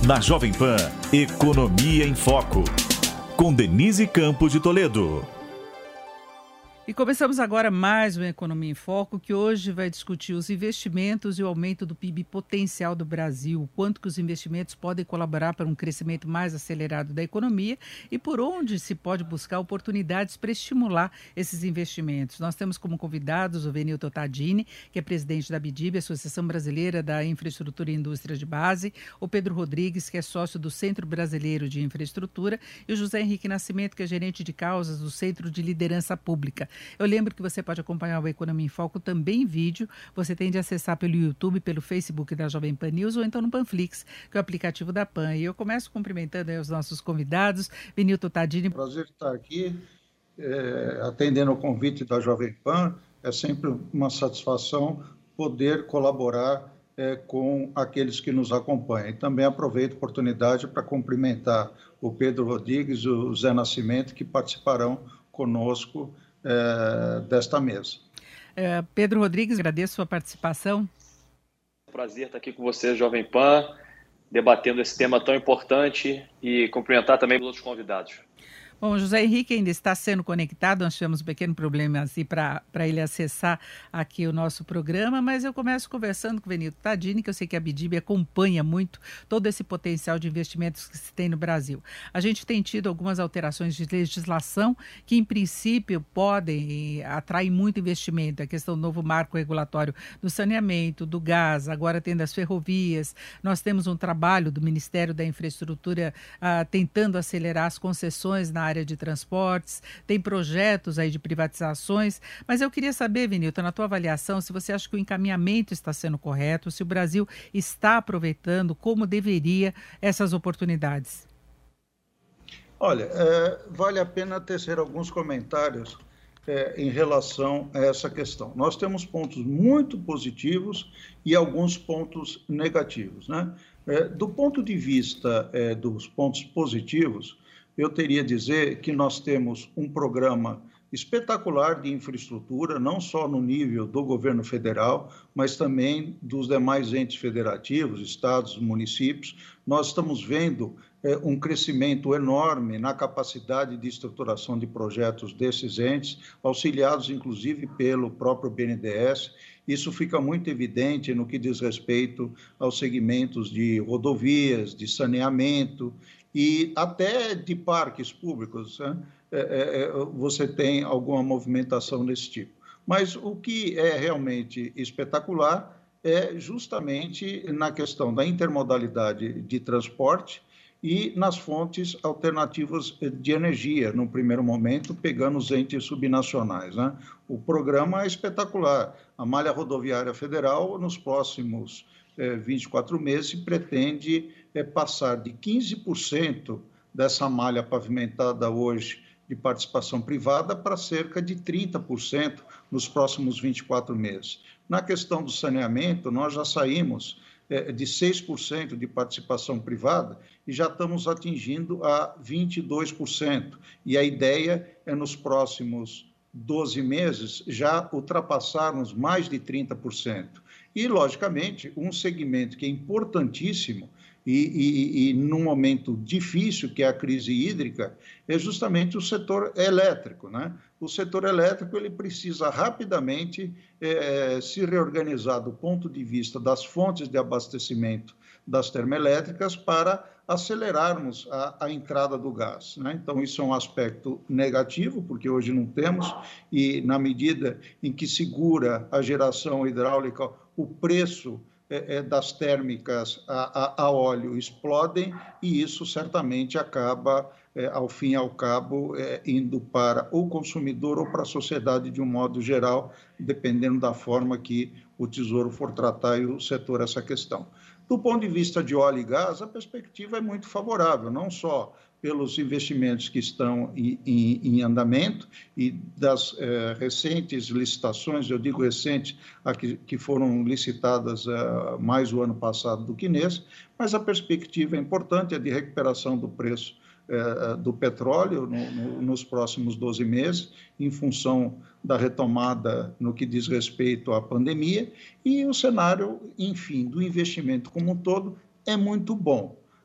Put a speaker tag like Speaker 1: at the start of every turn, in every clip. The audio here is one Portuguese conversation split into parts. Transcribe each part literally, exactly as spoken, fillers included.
Speaker 1: Na Jovem Pan, Economia em Foco, com Denise Campos de Toledo.
Speaker 2: E começamos agora mais uma Economia em Foco, que hoje vai discutir os investimentos e o aumento do P I B potencial do Brasil, o quanto que os investimentos podem colaborar para um crescimento mais acelerado da economia e por onde se pode buscar oportunidades para estimular esses investimentos. Nós temos como convidados o Venilton Tadini, que é presidente da ABDIB, Associação Brasileira da Infraestrutura e Indústria de Base, o Pedro Rodrigues, que é sócio do Centro Brasileiro de Infraestrutura, e o José Henrique Nascimento, que é gerente de causas do Centro de Liderança Pública. Eu lembro que você pode acompanhar o Economia em Foco também em vídeo. Você tem de acessar pelo YouTube, pelo Facebook da Jovem Pan News ou então no Panflix, que é o aplicativo da Pan. E eu começo cumprimentando aí os nossos convidados. Venilton Tadini.
Speaker 3: Prazer estar aqui, é, atendendo ao convite da Jovem Pan. É sempre uma satisfação poder colaborar é, com aqueles que nos acompanham. E também aproveito a oportunidade para cumprimentar o Pedro Rodrigues e o Zé Nascimento, que participarão conosco É, desta mesa.
Speaker 2: É, Pedro Rodrigues, agradeço a sua participação.
Speaker 4: Prazer estar aqui com você, Jovem Pan, debatendo esse tema tão importante e cumprimentar também os outros convidados.
Speaker 2: Bom, o José Henrique ainda está sendo conectado, nós tivemos um pequeno problema assim, para ele acessar aqui o nosso programa, mas eu começo conversando com o Venilton Tadini, que eu sei que a ABDIB acompanha muito todo esse potencial de investimentos que se tem no Brasil. A gente tem tido algumas alterações de legislação que, em princípio, podem atrair muito investimento. A questão do novo marco regulatório do saneamento, do gás, agora tendo as ferrovias. Nós temos um trabalho do Ministério da Infraestrutura ah, tentando acelerar as concessões na área de transportes, tem projetos aí de privatizações, mas eu queria saber, Venilton, na tua avaliação, se você acha que o encaminhamento está sendo correto, se o Brasil está aproveitando como deveria essas oportunidades.
Speaker 3: Olha, é, vale a pena tecer alguns comentários é, em relação a essa questão. Nós temos pontos muito positivos e alguns pontos negativos, né? É, do ponto de vista é, dos pontos positivos, eu teria a dizer que nós temos um programa espetacular de infraestrutura, não só no nível do governo federal, mas também dos demais entes federativos, estados, municípios. Nós estamos vendo é, um crescimento enorme na capacidade de estruturação de projetos desses entes, auxiliados inclusive pelo próprio B N D E S. Isso fica muito evidente no que diz respeito aos segmentos de rodovias, de saneamento e até de parques públicos, né? é, é, você tem alguma movimentação desse tipo. Mas o que é realmente espetacular é justamente na questão da intermodalidade de transporte e nas fontes alternativas de energia, no primeiro momento, pegando os entes subnacionais, né? O programa é espetacular. A malha rodoviária federal, nos próximos eh, vinte e quatro meses, pretende eh, passar de quinze por cento dessa malha pavimentada hoje de participação privada para cerca de trinta por cento nos próximos vinte e quatro meses. Na questão do saneamento, nós já saímos de seis por cento de participação privada e já estamos atingindo a vinte e dois por cento. E a ideia é, nos próximos doze meses, já ultrapassarmos mais de trinta por cento. E, logicamente, um segmento que é importantíssimo e, e, e num momento difícil, que é a crise hídrica, é justamente o setor elétrico, né? O setor elétrico ele precisa rapidamente eh, se reorganizar do ponto de vista das fontes de abastecimento das termoelétricas para acelerarmos a, a entrada do gás, né? Então, isso é um aspecto negativo, porque hoje não temos, e na medida em que segura a geração hidráulica, o preço é, das térmicas a, a, a óleo explodem, e isso certamente acaba, é, ao fim e ao cabo, é, indo para o consumidor ou para a sociedade de um modo geral, dependendo da forma que o Tesouro for tratar e o setor essa questão. Do ponto de vista de óleo e gás, a perspectiva é muito favorável, não só pelos investimentos que estão em, em, em andamento e das eh, recentes licitações, eu digo recentes, aqui, que foram licitadas eh, mais o ano passado do que nesse, mas a perspectiva é importante, é de recuperação do preço eh, do petróleo no, no, nos próximos doze meses, em função da retomada no que diz respeito à pandemia, e o cenário, enfim, do investimento como um todo é muito bom.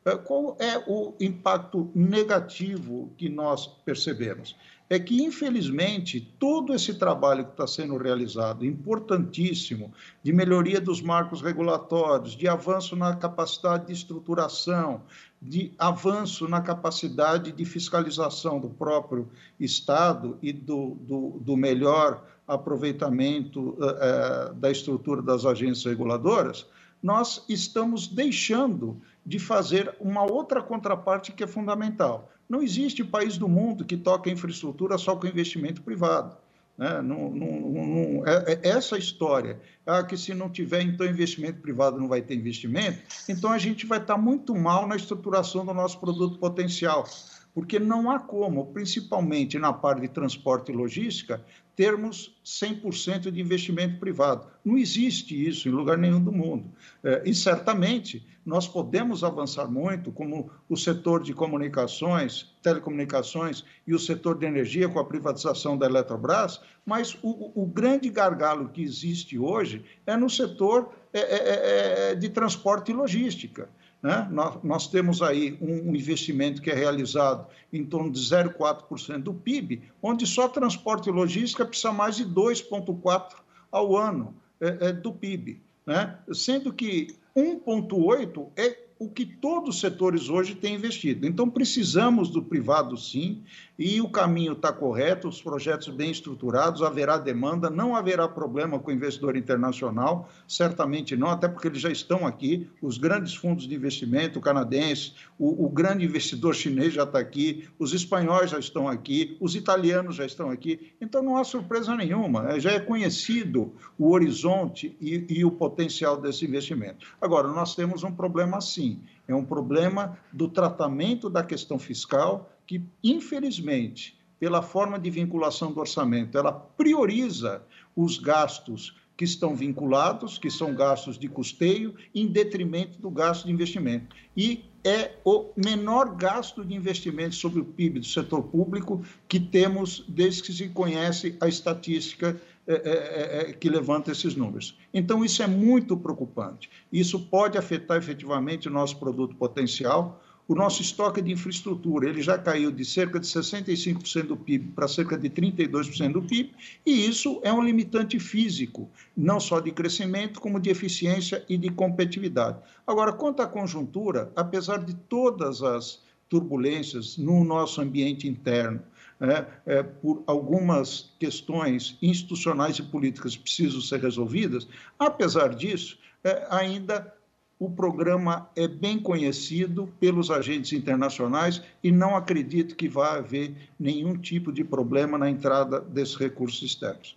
Speaker 3: Qual é o impacto negativo que nós percebemos? É que, infelizmente, todo esse trabalho que está sendo realizado, importantíssimo, de melhoria dos marcos regulatórios, de avanço na capacidade de estruturação, de avanço na capacidade de fiscalização do próprio Estado e do, do, do melhor aproveitamento uh, da estrutura das agências reguladoras, nós estamos deixando de fazer uma outra contraparte que é fundamental. Não existe país do mundo que toque a infraestrutura só com investimento privado. Né? Não, não, não, é, é essa história, ah, que se não tiver, então, investimento privado não vai ter investimento, então a gente vai estar muito mal na estruturação do nosso produto potencial, porque não há como, principalmente na parte de transporte e logística, termos cem por cento de investimento privado. Não existe isso em lugar nenhum do mundo. É, e, certamente, nós podemos avançar muito, como o setor de comunicações, telecomunicações e o setor de energia com a privatização da Eletrobras, mas o, o grande gargalo que existe hoje é no setor é, é, é, de transporte e logística. Né? Nós, nós temos aí um, um investimento que é realizado em torno de zero vírgula quatro por cento do P I B, onde só transporte e logística precisa mais de dois vírgula quatro por cento ao ano é, é, do P I B. Né? Sendo que um vírgula oito por cento é o que todos os setores hoje têm investido. Então, precisamos do privado, sim, e o caminho está correto, os projetos bem estruturados, haverá demanda, não haverá problema com o investidor internacional, certamente não, até porque eles já estão aqui, os grandes fundos de investimento canadenses, o, o grande investidor chinês já está aqui, os espanhóis já estão aqui, os italianos já estão aqui, então não há surpresa nenhuma, já é conhecido o horizonte e, e o potencial desse investimento. Agora, nós temos um problema sim, é um problema do tratamento da questão fiscal que, infelizmente, pela forma de vinculação do orçamento, ela prioriza os gastos que estão vinculados, que são gastos de custeio, em detrimento do gasto de investimento. E é o menor gasto de investimento sobre o P I B do setor público que temos desde que se conhece a estatística é, é, é, que levanta esses números. Então, isso é muito preocupante. Isso pode afetar efetivamente o nosso produto potencial. O nosso estoque de infraestrutura ele já caiu de cerca de sessenta e cinco por cento do P I B para cerca de trinta e dois por cento do P I B, e isso é um limitante físico, não só de crescimento, como de eficiência e de competitividade. Agora, quanto à conjuntura, apesar de todas as turbulências no nosso ambiente interno, É, é, por algumas questões institucionais e políticas que precisam ser resolvidas, apesar disso, é, ainda o programa é bem conhecido pelos agentes internacionais e não acredito que vá haver nenhum tipo de problema na entrada desses recursos externos.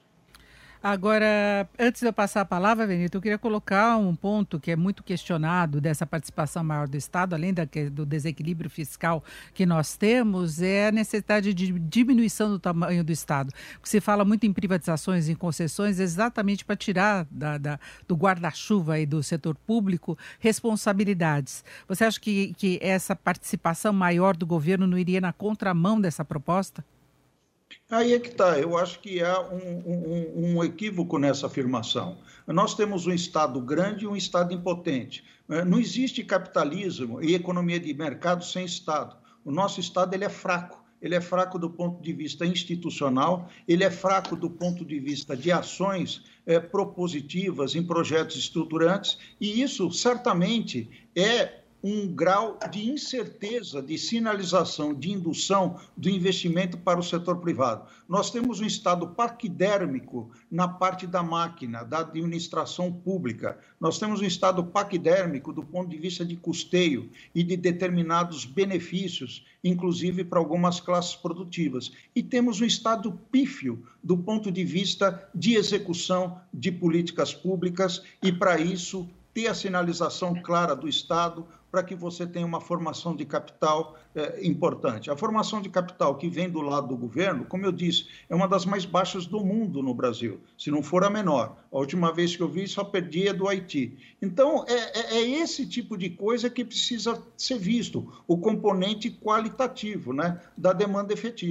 Speaker 2: Agora, antes de eu passar a palavra, Benito, eu queria colocar um ponto que é muito questionado dessa participação maior do Estado, além da, do desequilíbrio fiscal que nós temos, é a necessidade de diminuição do tamanho do Estado. Porque se fala muito em privatizações, em concessões, exatamente para tirar da, da, do guarda-chuva aí do setor público responsabilidades. Você acha que, que essa participação maior do governo não iria na contramão dessa proposta?
Speaker 3: Aí é que está, eu acho que há um, um, um equívoco nessa afirmação. Nós temos um Estado grande e um Estado impotente. Não existe capitalismo e economia de mercado sem Estado. O nosso Estado ele é fraco. Ele é fraco do ponto de vista institucional, ele é fraco do ponto de vista de ações é, propositivas em projetos estruturantes, e isso certamente é um grau de incerteza, de sinalização, de indução do investimento para o setor privado. Nós temos um Estado paquidérmico na parte da máquina, da administração pública. Nós temos um Estado paquidérmico do ponto de vista de custeio e de determinados benefícios, inclusive para algumas classes produtivas. E temos um Estado pífio do ponto de vista de execução de políticas públicas e, para isso, ter a sinalização clara do Estado para que você tenha uma formação de capital é, importante. A formação de capital que vem do lado do governo, como eu disse, é uma das mais baixas do mundo no Brasil, se não for a menor. A última vez que eu vi, só perdia do Haiti. Então, é, é, é esse tipo de coisa que precisa ser visto, o componente qualitativo, né, da demanda efetiva.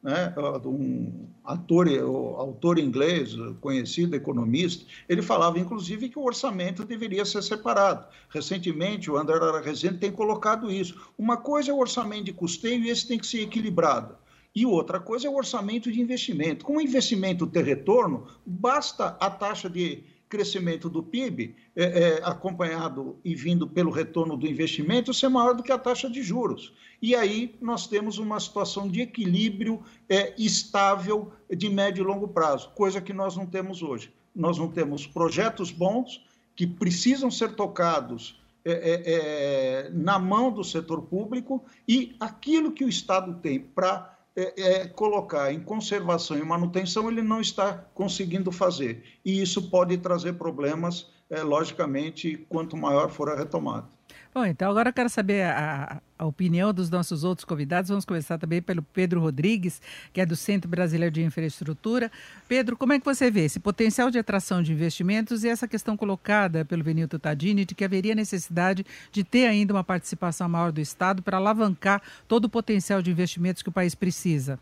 Speaker 3: né, um ator, autor inglês, conhecido, economista, ele falava, inclusive, que o orçamento deveria ser separado. Recentemente, o André Rezende tem colocado isso. Uma coisa é o orçamento de custeio e esse tem que ser equilibrado. E outra coisa é o orçamento de investimento. Com o investimento ter retorno, basta a taxa de crescimento do P I B, é, é, acompanhado e vindo pelo retorno do investimento, ser maior do que a taxa de juros. E aí nós temos uma situação de equilíbrio é, estável de médio e longo prazo, coisa que nós não temos hoje. Nós não temos projetos bons que precisam ser tocados é, é, é, na mão do setor público e aquilo que o Estado tem para É, é, colocar em conservação e manutenção, ele não está conseguindo fazer. E isso pode trazer problemas, é, logicamente, quanto maior for a retomada.
Speaker 2: Bom, então agora eu quero saber a, a opinião dos nossos outros convidados. Vamos começar também pelo Pedro Rodrigues, que é do Centro Brasileiro de Infraestrutura. Pedro, como é que você vê esse potencial de atração de investimentos e essa questão colocada pelo Venilton Tadini de que haveria necessidade de ter ainda uma participação maior do Estado para alavancar todo o potencial de investimentos que o país precisa?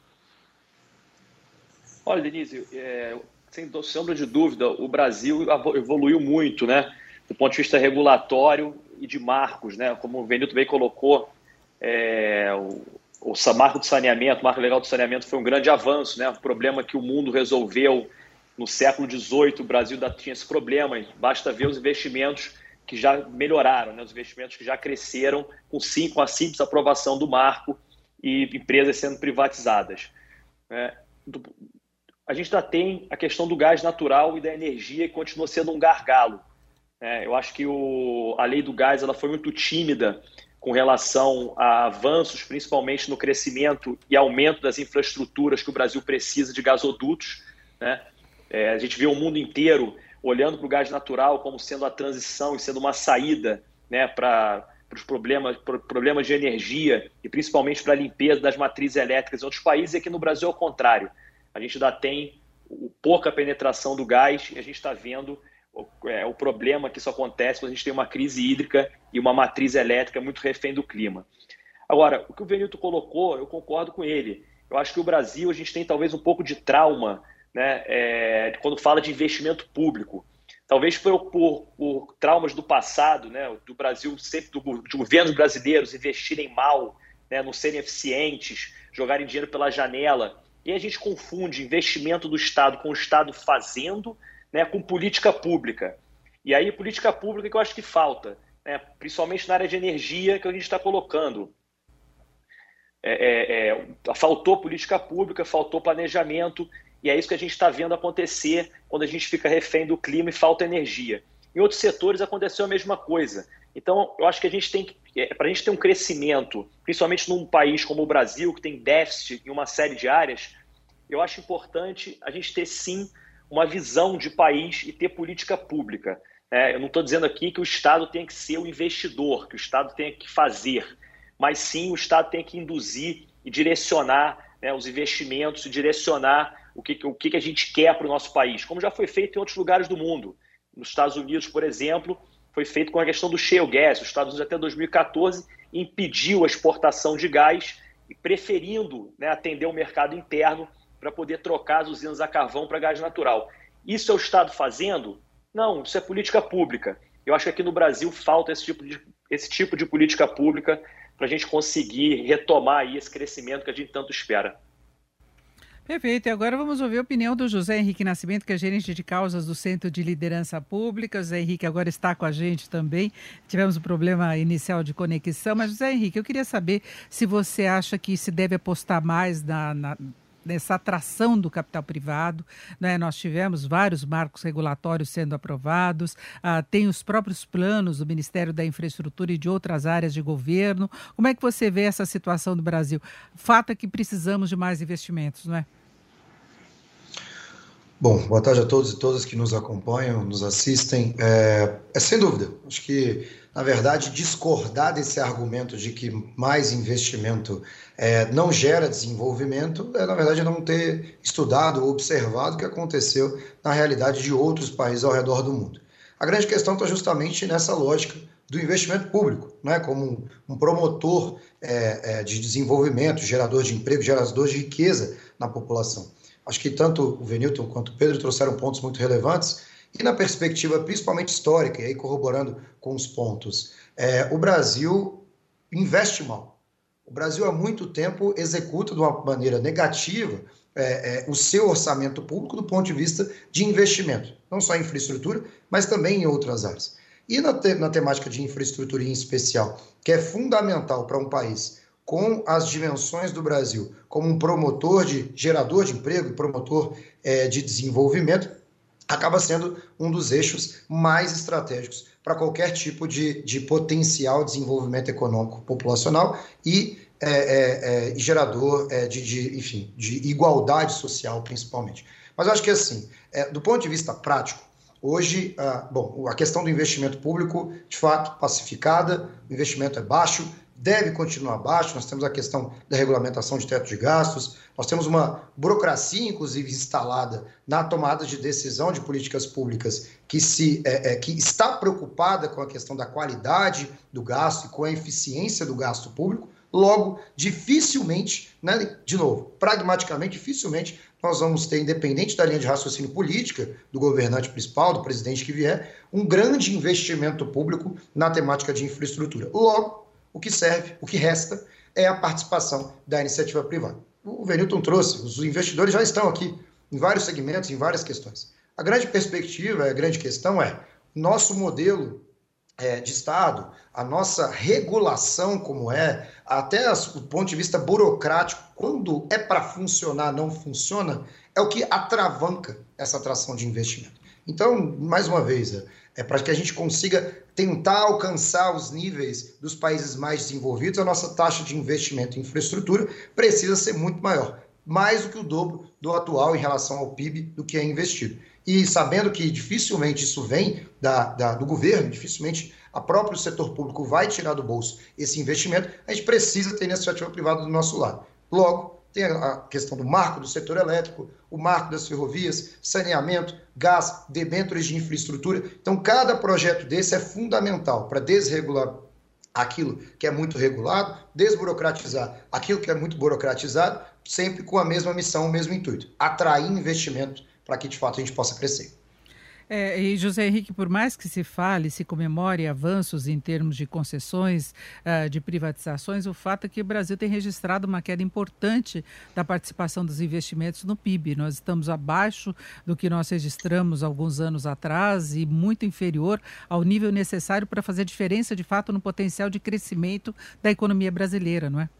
Speaker 4: Olha, Denise, é, sem sombra de dúvida, o Brasil evoluiu muito, né? Do ponto de vista regulatório e de marcos, né? Como o Venilton bem colocou, é, o, o marco do saneamento, o marco legal do saneamento foi um grande avanço, né? Um problema que o mundo resolveu no século dezoito, o Brasil ainda tinha esse problema, basta ver os investimentos que já melhoraram, né? Os investimentos que já cresceram com, sim, com a simples aprovação do marco e empresas sendo privatizadas. É, do, a gente ainda tem a questão do gás natural e da energia que continua sendo um gargalo. É, eu acho que o, a lei do gás ela foi muito tímida com relação a avanços, principalmente no crescimento e aumento das infraestruturas que o Brasil precisa de gasodutos, né? É, a gente vê o mundo inteiro olhando para o gás natural como sendo a transição e sendo uma saída, né, para os problemas, problemas de energia e principalmente para a limpeza das matrizes elétricas em outros países. E aqui no Brasil é o contrário. A gente ainda tem pouca penetração do gás e a gente está vendo É, o problema que isso acontece quando a gente tem uma crise hídrica e uma matriz elétrica muito refém do clima. Agora, o que o Venilton colocou, eu concordo com ele. Eu acho que o Brasil, a gente tem talvez um pouco de trauma, né, é, quando fala de investimento público. Talvez por, por, por traumas do passado, né, do Brasil, sempre do, de governos brasileiros investirem mal, né, não serem eficientes, jogarem dinheiro pela janela. E a gente confunde investimento do Estado com o Estado fazendo, né, com política pública. E aí, política pública que eu acho que falta, né, principalmente na área de energia que a gente está colocando. É, é, é, faltou política pública, faltou planejamento, e é isso que a gente está vendo acontecer quando a gente fica refém do clima e falta energia. Em outros setores aconteceu a mesma coisa. Então, eu acho que a gente tem que, é, para a gente ter um crescimento, principalmente num país como o Brasil, que tem déficit em uma série de áreas, eu acho importante a gente ter, sim, uma visão de país e ter política pública. É, eu não estou dizendo aqui que o Estado tem que ser o investidor, que o Estado tem que fazer, mas sim o Estado tem que induzir e direcionar, né, os investimentos, e direcionar o que, o que a gente quer para o nosso país, como já foi feito em outros lugares do mundo. Nos Estados Unidos, por exemplo, foi feito com a questão do shale gas. Os Estados Unidos, até dois mil e quatorze, impediu a exportação de gás, e preferindo, né, atender o mercado interno para poder trocar as usinas a carvão para gás natural. Isso é o Estado fazendo? Não, isso é política pública. Eu acho que aqui no Brasil falta esse tipo de, esse tipo de política pública para a gente conseguir retomar aí esse crescimento que a gente tanto espera.
Speaker 2: Perfeito. E agora vamos ouvir a opinião do José Henrique Nascimento, que é gerente de causas do Centro de Liderança Pública. José Henrique agora está com a gente também. Tivemos um problema inicial de conexão, mas José Henrique, eu queria saber se você acha que se deve apostar mais na... na... nessa atração do capital privado, né? Nós tivemos vários marcos regulatórios sendo aprovados, ah, tem os próprios planos do Ministério da Infraestrutura e de outras áreas de governo. Como é que você vê essa situação do Brasil? Fato é que precisamos de mais investimentos, não é?
Speaker 5: Bom, boa tarde a todos e todas que nos acompanham, nos assistem. É, é sem dúvida, acho que, na verdade, discordar desse argumento de que mais investimento é, não gera desenvolvimento é, na verdade, não ter estudado ou observado o que aconteceu na realidade de outros países ao redor do mundo. A grande questão está justamente nessa lógica do investimento público, né, como um, um promotor é, é, de desenvolvimento, gerador de emprego, gerador de riqueza na população. Acho que tanto o Venilton quanto o Pedro trouxeram pontos muito relevantes, e na perspectiva principalmente histórica, e aí corroborando com os pontos, é, o Brasil investe mal. O Brasil há muito tempo executa de uma maneira negativa é, é, o seu orçamento público do ponto de vista de investimento, não só em infraestrutura, mas também em outras áreas. E na, te, na temática de infraestrutura em especial, que é fundamental para um país com as dimensões do Brasil, como um promotor de gerador de emprego, promotor é, de desenvolvimento, acaba sendo um dos eixos mais estratégicos para qualquer tipo de, de potencial desenvolvimento econômico populacional e é, é, é, gerador é, de, de, enfim, de igualdade social, principalmente. Mas eu acho que, assim, é, do ponto de vista prático, hoje, ah, bom, a questão do investimento público, de fato, pacificada, o investimento é baixo, deve continuar baixo, nós temos a questão da regulamentação de teto de gastos, nós temos uma burocracia, inclusive, instalada na tomada de decisão de políticas públicas que, se, é, é, que está preocupada com a questão da qualidade do gasto e com a eficiência do gasto público. Logo, dificilmente, né, de novo, pragmaticamente, dificilmente nós vamos ter, independente da linha de raciocínio política do governante principal, do presidente que vier, um grande investimento público na temática de infraestrutura. Logo, o que serve, o que resta, é a participação da iniciativa privada. O Venilton trouxe, os investidores já estão aqui em vários segmentos, em várias questões. A grande perspectiva, a grande questão é, nosso modelo É, de Estado, a nossa regulação como é, até as, o ponto de vista burocrático, quando é para funcionar, não funciona, é o que atravanca essa atração de investimento. Então, mais uma vez, é, é para que a gente consiga tentar alcançar os níveis dos países mais desenvolvidos, a nossa taxa de investimento em infraestrutura precisa ser muito maior, mais do que o dobro do atual em relação ao P I B do que é investido. E sabendo que dificilmente isso vem da, da, do governo, dificilmente a próprio setor público vai tirar do bolso esse investimento, a gente precisa ter iniciativa privada do nosso lado. Logo, tem a questão do marco do setor elétrico, o marco das ferrovias, saneamento, gás, debêntures de infraestrutura. Então, cada projeto desse é fundamental para desregular aquilo que é muito regulado, desburocratizar aquilo que é muito burocratizado, sempre com a mesma missão, o mesmo intuito, atrair investimento para que, de fato, a gente possa crescer.
Speaker 2: É, e José Henrique, por mais que se fale, se comemore avanços em termos de concessões, uh, de privatizações, o fato é que o Brasil tem registrado uma queda importante da participação dos investimentos no P I B. Nós estamos abaixo do que nós registramos alguns anos atrás e muito inferior ao nível necessário para fazer diferença, de fato, no potencial de crescimento da economia brasileira, não é?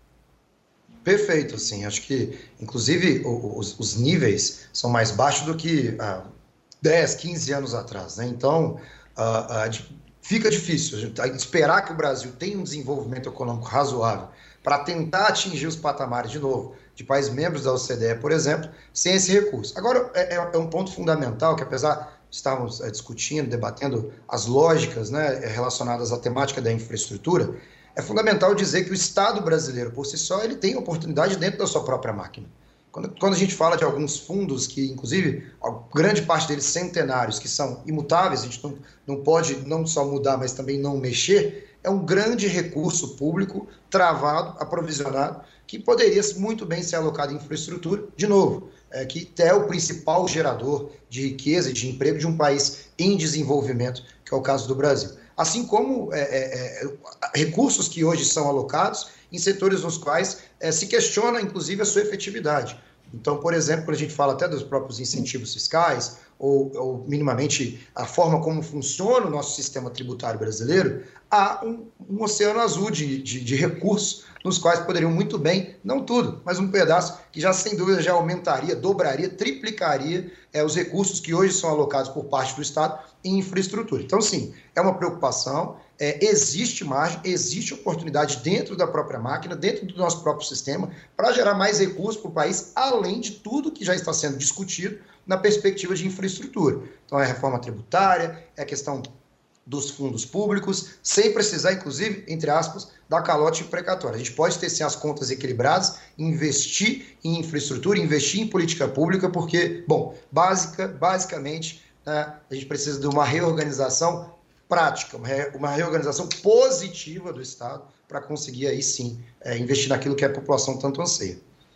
Speaker 5: Perfeito, sim. Acho que, inclusive, os, os níveis são mais baixos do que ah, dez, quinze anos atrás, né? Então, ah, ah, fica difícil a gente esperar que o Brasil tenha um desenvolvimento econômico razoável para tentar atingir os patamares, de novo, de países membros da O C D E, por exemplo, sem esse recurso. Agora, é, é um ponto fundamental que, apesar de estarmos é, discutindo, debatendo as lógicas, né, relacionadas à temática da infraestrutura, é fundamental dizer que o Estado brasileiro, por si só, ele tem oportunidade dentro da sua própria máquina. Quando, quando a gente fala de alguns fundos que, inclusive, a grande parte deles centenários, que são imutáveis, a gente não, não pode não só mudar, mas também não mexer, é um grande recurso público travado, aprovisionado, que poderia muito bem ser alocado em infraestrutura, de novo, é, que é o principal gerador de riqueza e de emprego de um país em desenvolvimento, que é o caso do Brasil. Assim como é, é, recursos que hoje são alocados em setores nos quais é, se questiona, inclusive, a sua efetividade. Então, por exemplo, quando a gente fala até dos próprios incentivos fiscais, ou, ou minimamente a forma como funciona o nosso sistema tributário brasileiro, há um, um oceano azul de, de, de recursos nos quais poderiam muito bem, não tudo, mas um pedaço que já sem dúvida já aumentaria, dobraria, triplicaria é, os recursos que hoje são alocados por parte do Estado em infraestrutura. Então, sim, é uma preocupação, é, existe margem, existe oportunidade dentro da própria máquina, dentro do nosso próprio sistema, para gerar mais recursos para o país, além de tudo que já está sendo discutido na perspectiva de infraestrutura. Então, é a reforma tributária, é a questão dos fundos públicos, sem precisar, inclusive, entre aspas, da calote precatória. A gente pode ter, sim, as contas equilibradas, investir em infraestrutura, investir em política pública, porque, bom, básica, basicamente, né, a gente precisa de uma reorganização prática, uma reorganização positiva do Estado para conseguir aí sim é, investir naquilo que a população tanto anseia.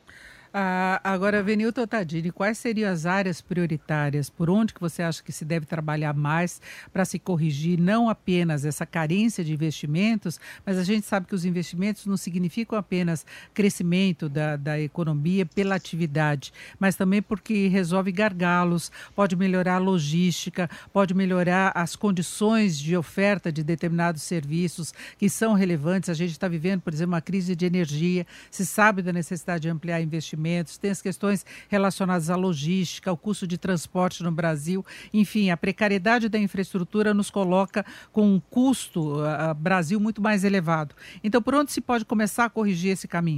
Speaker 2: Ah, agora, Venilton Tadini, quais seriam as áreas prioritárias? Por onde que você acha que se deve trabalhar mais para se corrigir não apenas essa carência de investimentos, mas a gente sabe que os investimentos não significam apenas crescimento da, da economia pela atividade, mas também porque resolve gargalos, pode melhorar a logística, pode melhorar as condições de oferta de determinados serviços que são relevantes. A gente está vivendo, por exemplo, uma crise de energia, se sabe da necessidade de ampliar investimentos, tem as questões relacionadas à logística, ao custo de transporte no Brasil, enfim, a precariedade da infraestrutura nos coloca com um custo uh, Brasil muito mais elevado. Então, por onde se pode começar a corrigir esse caminho?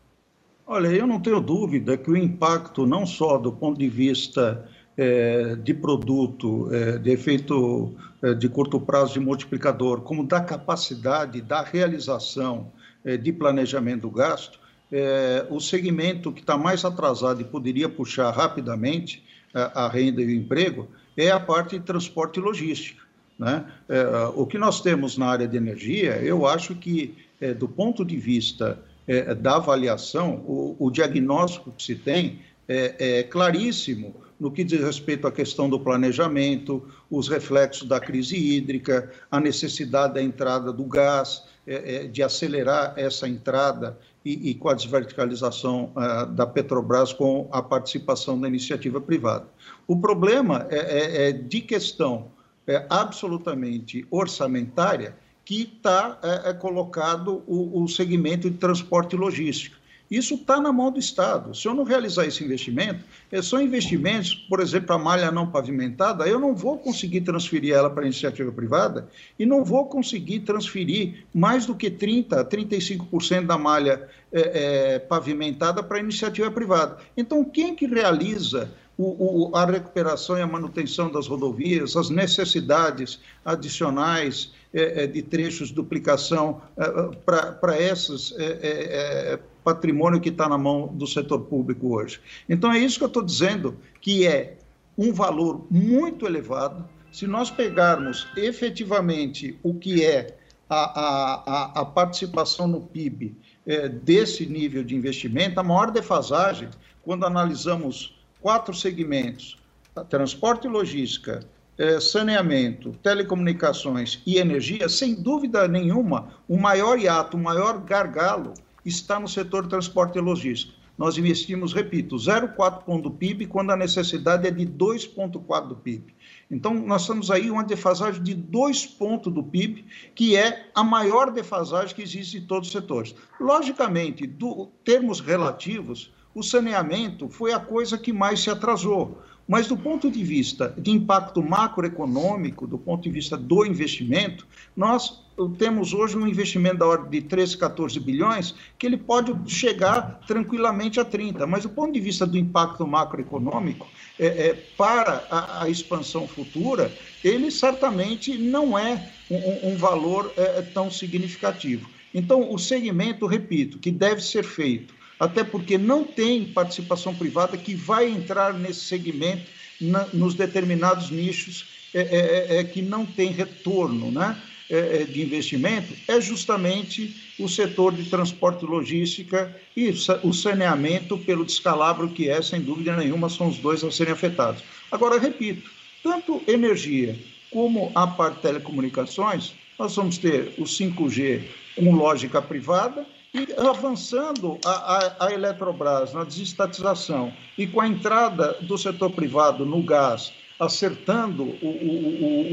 Speaker 3: Olha, eu não tenho dúvida que o impacto, não só do ponto de vista eh, de produto, eh, de efeito eh, de curto prazo de multiplicador, como da capacidade da realização eh, de planejamento do gasto, É, o segmento que está mais atrasado e poderia puxar rapidamente a, a renda e o emprego é a parte de transporte e logística, né? É, o que nós temos na área de energia, eu acho que, é, do ponto de vista é, da avaliação, o, o diagnóstico que se tem é, é claríssimo no que diz respeito à questão do planejamento, os reflexos da crise hídrica, a necessidade da entrada do gás, é, é, de acelerar essa entrada e, e com a desverticalização uh, da Petrobras com a participação da iniciativa privada. O problema é, é, é de questão é, absolutamente orçamentária que está é, é colocado o, o segmento de transporte e logística. Isso está na mão do Estado. Se eu não realizar esse investimento, são investimentos, por exemplo, a malha não pavimentada, eu não vou conseguir transferir ela para a iniciativa privada e não vou conseguir transferir mais do que trinta por cento, trinta e cinco por cento da malha é, é, pavimentada para a iniciativa privada. Então, quem que realiza o, o, a recuperação e a manutenção das rodovias, as necessidades adicionais é, é, de trechos de duplicação é, para esses é, é, patrimônio que está na mão do setor público hoje? Então, é isso que eu estou dizendo, que é um valor muito elevado. Se nós pegarmos efetivamente o que é a, a, a participação no P I B é, desse nível de investimento, a maior defasagem, quando analisamos quatro segmentos, transporte e logística, é, saneamento, telecomunicações e energia, sem dúvida nenhuma, o maior hiato, o maior gargalo está no setor de transporte e logística. Nós investimos, repito, zero vírgula quatro ponto do P I B, quando a necessidade é de dois vírgula quatro do P I B. Então, nós temos aí uma defasagem de dois pontos do P I B, que é a maior defasagem que existe em todos os setores. Logicamente, do termos relativos, o saneamento foi a coisa que mais se atrasou. Mas, do ponto de vista de impacto macroeconômico, do ponto de vista do investimento, nós temos hoje um investimento da ordem de treze, quatorze bilhões, que ele pode chegar tranquilamente a trinta. Mas, do ponto de vista do impacto macroeconômico, é, é, para a, a expansão futura, ele certamente não é um, um valor é, tão significativo. Então, o segmento, repito, que deve ser feito, até porque não tem participação privada que vai entrar nesse segmento na, nos determinados nichos é, é, é, que não tem retorno, né, é, de investimento, é justamente o setor de transporte e logística e o saneamento pelo descalabro que é, sem dúvida nenhuma, são os dois a serem afetados. Agora, repito, tanto energia como a parte de telecomunicações, nós vamos ter o cinco G com lógica privada, e avançando a, a, a Eletrobras na desestatização e com a entrada do setor privado no gás, acertando o, o, o,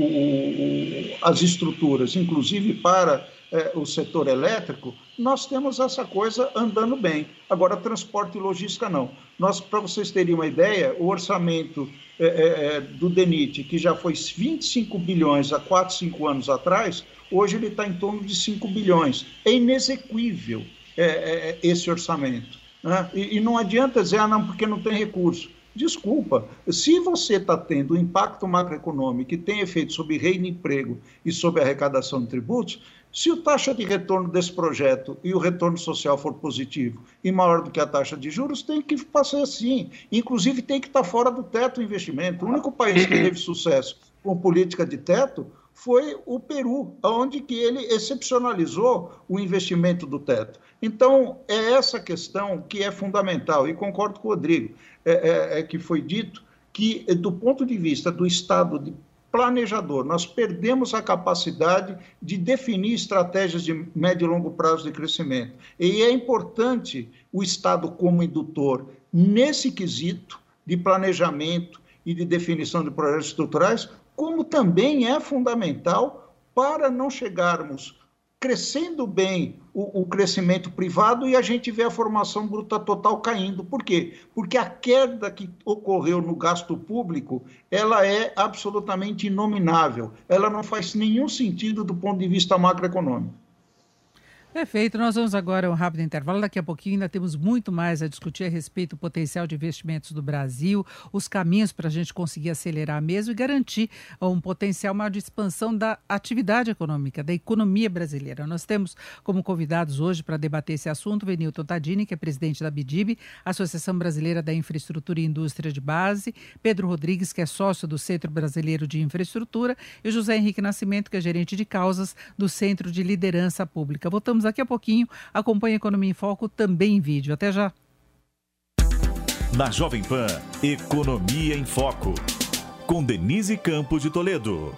Speaker 3: o, as estruturas, inclusive para é, o setor elétrico, nós temos essa coisa andando bem. Agora, transporte e logística, não. Nós, para vocês terem uma ideia, o orçamento é, é, do DENIT, que já foi vinte e cinco bilhões há quatro, cinco anos atrás, hoje ele está em torno de cinco bilhões. É inexequível é, é, esse orçamento, né? E, e não adianta dizer, ah, não, porque não tem recurso. Desculpa, se você está tendo um impacto macroeconômico que tem efeito sobre renda e emprego e sobre a arrecadação de tributos, se a taxa de retorno desse projeto e o retorno social for positivo e maior do que a taxa de juros, tem que passar assim. Inclusive, tem que estar fora do teto o investimento. O único país que teve sucesso com política de teto foi o Peru, onde que ele excepcionalizou o investimento do teto. Então, é essa questão que é fundamental, e concordo com o Rodrigo, é, é, é que foi dito que, do ponto de vista do Estado de planejador, nós perdemos a capacidade de definir estratégias de médio e longo prazo de crescimento. E é importante o Estado como indutor nesse quesito de planejamento e de definição de projetos estruturais, como também é fundamental para não chegarmos crescendo bem o, o crescimento privado e a gente vê a formação bruta total caindo. Por quê? Porque a queda que ocorreu no gasto público, ela é absolutamente inominável. Ela não faz nenhum sentido do ponto de vista macroeconômico.
Speaker 2: Perfeito, nós vamos agora a um rápido intervalo. Daqui a pouquinho ainda temos muito mais a discutir a respeito do potencial de investimentos do Brasil, os caminhos para a gente conseguir acelerar mesmo e garantir um potencial maior de expansão da atividade econômica, da economia brasileira. Nós temos como convidados hoje para debater esse assunto o Venilton Tadini, que é presidente da BIDIB, Associação Brasileira da Infraestrutura e Indústria de Base, Pedro Rodrigues, que é sócio do Centro Brasileiro de Infraestrutura, e o José Henrique Nascimento, que é gerente de causas do Centro de Liderança Pública. Voltamos daqui a pouquinho. Acompanhe Economia em Foco também em vídeo. Até já.
Speaker 1: Na Jovem Pan, Economia em Foco, com Denise Campos de Toledo.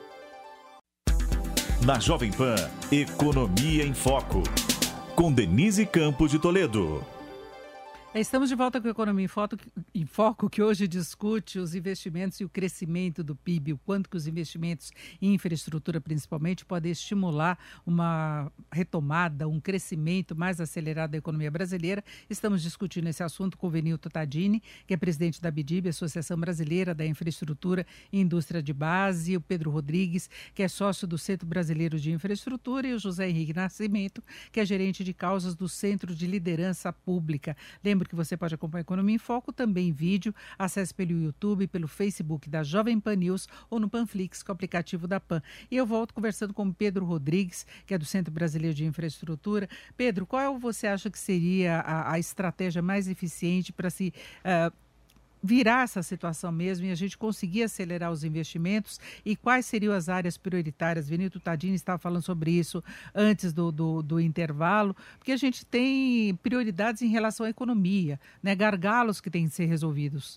Speaker 1: Na Jovem Pan, Economia em Foco, com Denise Campos de Toledo.
Speaker 2: Estamos de volta com a Economia em Foco, em Foco, que hoje discute os investimentos e o crescimento do P I B, o quanto que os investimentos em infraestrutura, principalmente, podem estimular uma retomada, um crescimento mais acelerado da economia brasileira. Estamos discutindo esse assunto com o Venilton Tadini, que é presidente da BIDIB, Associação Brasileira da Infraestrutura e Indústria de Base, o Pedro Rodrigues, que é sócio do Centro Brasileiro de Infraestrutura, e o José Henrique Nascimento, que é gerente de causas do Centro de Liderança Pública. Lembra que você pode acompanhar a Economia em Foco também em vídeo. Acesse pelo YouTube, pelo Facebook da Jovem Pan News ou no Panflix, com o aplicativo da Pan. E eu volto conversando com o Pedro Rodrigues, que é do Centro Brasileiro de Infraestrutura. Pedro, qual você acha que seria a, a estratégia mais eficiente para se uh, virar essa situação mesmo e a gente conseguir acelerar os investimentos, e quais seriam as áreas prioritárias? Venilton Tadini estava falando sobre isso antes do, do, do intervalo, porque a gente tem prioridades em relação à economia, né? Gargalos que têm que ser resolvidos.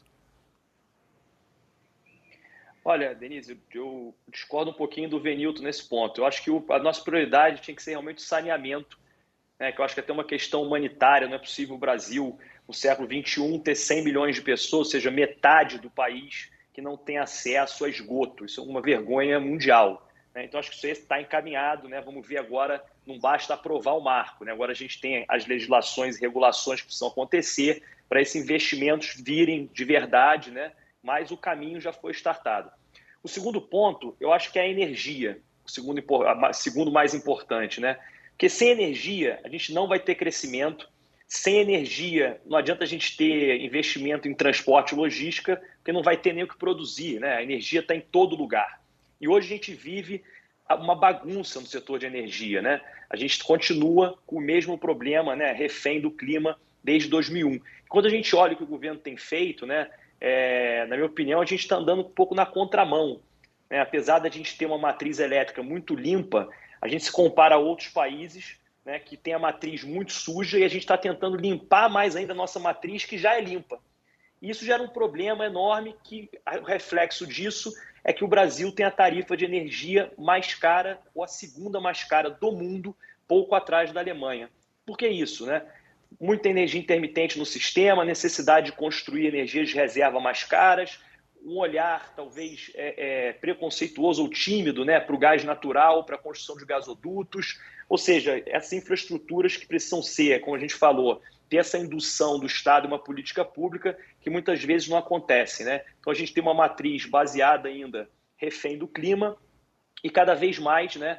Speaker 4: Olha, Denise, eu discordo um pouquinho do Venilton nesse ponto. Eu acho que o, a nossa prioridade tinha que ser realmente o saneamento, né? Que eu acho que é até uma questão humanitária. Não é possível o Brasil, no século vinte e um, ter cem milhões de pessoas, ou seja, metade do país, que não tem acesso a esgoto. Isso é uma vergonha mundial, né? Então, acho que isso aí está encaminhado, né? Vamos ver agora, não basta aprovar o marco, né? Agora a gente tem as legislações e regulações que precisam acontecer para esses investimentos virem de verdade, né? Mas o caminho já foi startado. O segundo ponto, eu acho que é a energia, o segundo, segundo mais importante, né? Porque sem energia, a gente não vai ter crescimento. Sem energia, não adianta a gente ter investimento em transporte e logística, porque não vai ter nem o que produzir, né? A energia está em todo lugar. E hoje a gente vive uma bagunça no setor de energia, né? A gente continua com o mesmo problema, né? Refém do clima desde dois mil e um. Quando a gente olha o que o governo tem feito, né? É, na minha opinião, a gente está andando um pouco na contramão, né? Apesar de a gente ter uma matriz elétrica muito limpa, a gente se compara a outros países, né, que tem a matriz muito suja, e a gente está tentando limpar mais ainda a nossa matriz, que já é limpa. E isso gera um problema enorme, que o reflexo disso é que o Brasil tem a tarifa de energia mais cara, ou a segunda mais cara do mundo, pouco atrás da Alemanha. Por que isso, né? Muita energia intermitente no sistema, necessidade de construir energias de reserva mais caras, um olhar talvez é, é, preconceituoso ou tímido, né, para o gás natural, para a construção de gasodutos. Ou seja, essas infraestruturas que precisam ser, como a gente falou, ter essa indução do Estado, uma política pública que muitas vezes não acontece, né? Então a gente tem uma matriz baseada ainda refém do clima e cada vez mais, né,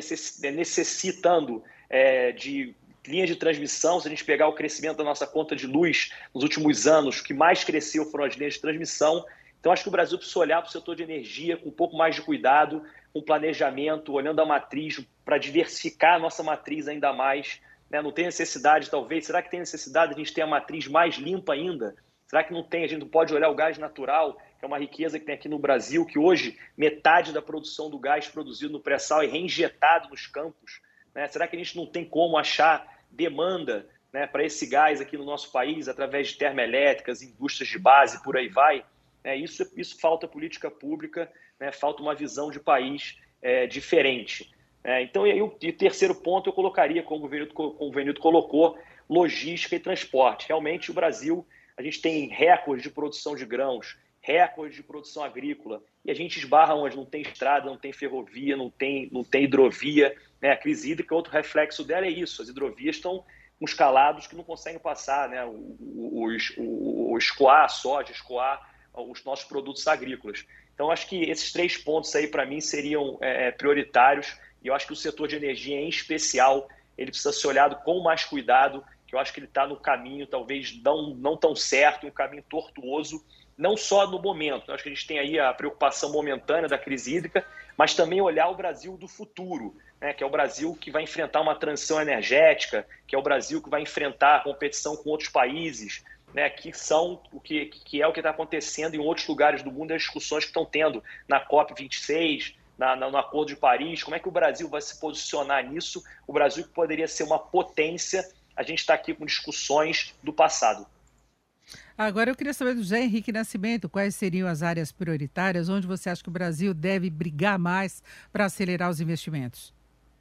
Speaker 4: necessitando é, de linhas de transmissão. Se a gente pegar o crescimento da nossa conta de luz nos últimos anos, o que mais cresceu foram as linhas de transmissão. Então, acho que o Brasil precisa olhar para o setor de energia com um pouco mais de cuidado, com planejamento, olhando a matriz, para diversificar a nossa matriz ainda mais, né? Não tem necessidade, talvez, será que tem necessidade de a gente ter a matriz mais limpa ainda? Será que não tem? A gente não pode olhar o gás natural, que é uma riqueza que tem aqui no Brasil, que hoje metade da produção do gás produzido no pré-sal é reinjetado nos campos, né? Será que a gente não tem como achar demanda, né, para esse gás aqui no nosso país, através de termoelétricas, indústrias de base, por aí vai? É, isso, isso falta política pública, né, falta uma visão de país é, diferente. É, então, e aí, o, e o terceiro ponto eu colocaria, como o Venildo, como o Venildo colocou, logística e transporte. Realmente, o Brasil, a gente tem recorde de produção de grãos, recorde de produção agrícola, e a gente esbarra onde não tem estrada, não tem ferrovia, não tem, não tem hidrovia, né? A crise hídrica, outro reflexo dela é isso, as hidrovias estão com os calados que não conseguem passar, né? o, o, o, o escoar a soja, escoar os nossos produtos agrícolas. Então, acho que esses três pontos aí, para mim, seriam é, prioritários, e eu acho que o setor de energia, em especial, ele precisa ser olhado com mais cuidado, que eu acho que ele está no caminho, talvez não, não tão certo, um caminho tortuoso, não só no momento. Eu acho que a gente tem aí a preocupação momentânea da crise hídrica, mas também olhar o Brasil do futuro, né, que é o Brasil que vai enfrentar uma transição energética, que é o Brasil que vai enfrentar a competição com outros países, né, que, são, o que, que é o que está acontecendo em outros lugares do mundo, as discussões que estão tendo na COP vinte e seis, na, na, no Acordo de Paris. Como é que o Brasil vai se posicionar nisso? O Brasil que poderia ser uma potência, a gente está aqui com discussões do passado.
Speaker 2: Agora eu queria saber do José Henrique Nascimento, quais seriam as áreas prioritárias, onde você acha que o Brasil deve brigar mais para acelerar os investimentos?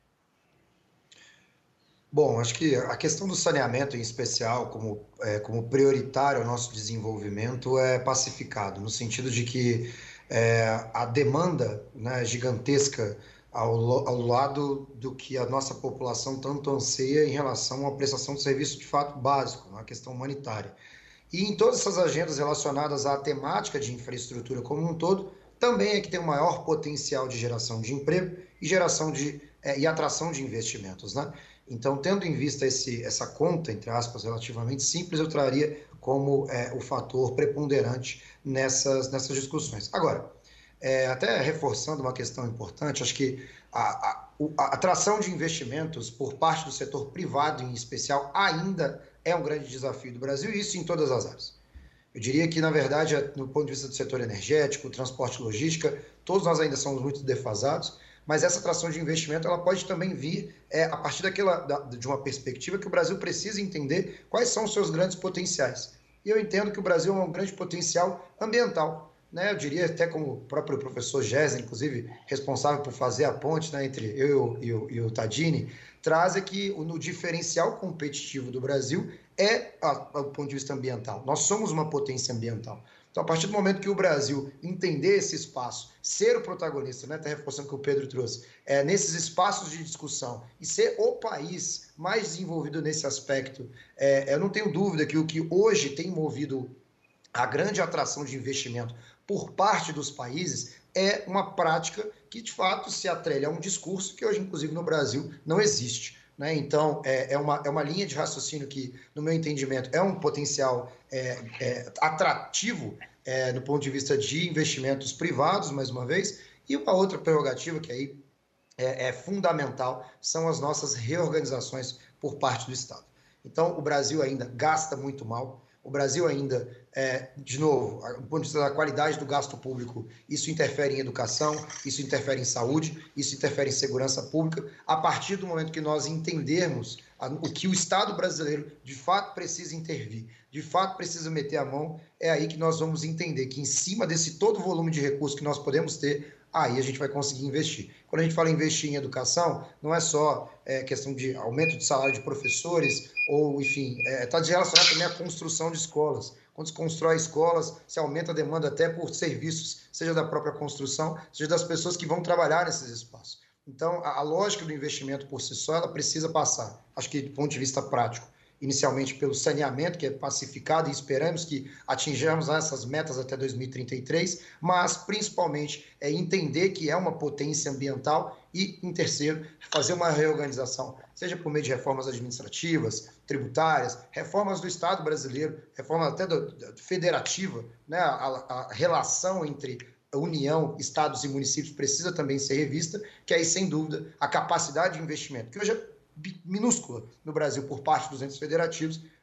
Speaker 5: Bom, acho que a questão do saneamento em especial, como, é, como prioritário ao nosso desenvolvimento, é pacificado, no sentido de que é, a demanda, né, gigantesca ao, ao lado do que a nossa população tanto anseia em relação à prestação de serviço de fato básico, na questão humanitária. E em todas essas agendas relacionadas à temática de infraestrutura como um todo, também é que tem o maior potencial de geração de emprego e geração de, é, e atração de investimentos, né? Então, tendo em vista esse, essa conta, entre aspas, relativamente simples, eu traria como é, o fator preponderante nessas, nessas discussões. Agora, é, até reforçando uma questão importante, acho que a, a, a atração de investimentos por parte do setor privado, em especial, ainda é um grande desafio do Brasil, e isso em todas as áreas. Eu diria que, na verdade, no ponto de vista do setor energético, transporte e logística, todos nós ainda somos muito defasados, mas essa atração de investimento ela pode também vir é, a partir daquela, da, de uma perspectiva que o Brasil precisa entender quais são os seus grandes potenciais. E eu entendo que o Brasil é um grande potencial ambiental, né? Eu diria até como o próprio professor Gésner, inclusive responsável por fazer a ponte, né, entre eu e o, e o Tadini, traz é que no diferencial competitivo do Brasil é o ponto de vista ambiental. Nós somos uma potência ambiental. Então, a partir do momento que o Brasil entender esse espaço, ser o protagonista, né, até reforçando o que o Pedro trouxe, é, nesses espaços de discussão e ser o país mais desenvolvido nesse aspecto, é, eu não tenho dúvida que o que hoje tem movido a grande atração de investimento por parte dos países é uma prática que, de fato, se atrelha a um discurso que hoje, inclusive, no Brasil não existe. Né? Então, é, é, uma, é uma linha de raciocínio que, no meu entendimento, é um potencial é, é, atrativo é, do ponto de vista de investimentos privados, mais uma vez, e uma outra prerrogativa que aí é, é fundamental são as nossas reorganizações por parte do Estado. Então, o Brasil ainda gasta muito mal, o Brasil ainda, é, de novo, do ponto de vista da qualidade do gasto público, isso interfere em educação, isso interfere em saúde, isso interfere em segurança pública. A partir do momento que nós entendermos a, o que o Estado brasileiro de fato precisa intervir, de fato precisa meter a mão, é aí que nós vamos entender que em cima desse todo volume de recursos que nós podemos ter, aí a gente vai conseguir investir. Quando a gente fala em investir em educação, não é só é, questão de aumento de salário de professores, ou, enfim, está é, relacionado também à construção de escolas. Quando se constrói escolas, se aumenta a demanda até por serviços, seja da própria construção, seja das pessoas que vão trabalhar nesses espaços. Então, a, a lógica do investimento por si só, ela precisa passar, acho que do ponto de vista prático, inicialmente pelo saneamento, que é pacificado, e esperamos que atinjamos essas metas até dois mil e trinta e três, mas principalmente é entender que é uma potência ambiental e, em terceiro, fazer uma reorganização, seja por meio de reformas administrativas, tributárias, reformas do Estado brasileiro, reforma até do, do, federativa, né? a, a relação entre a União, Estados e municípios precisa também ser revista, que aí, sem dúvida, a capacidade de investimento, que hoje é minúscula no Brasil por parte dos entes federativos,